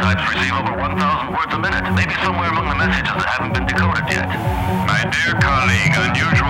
types receive over 1,000 words a minute, maybe somewhere among the messages that haven't been decoded yet. My dear colleague, unusual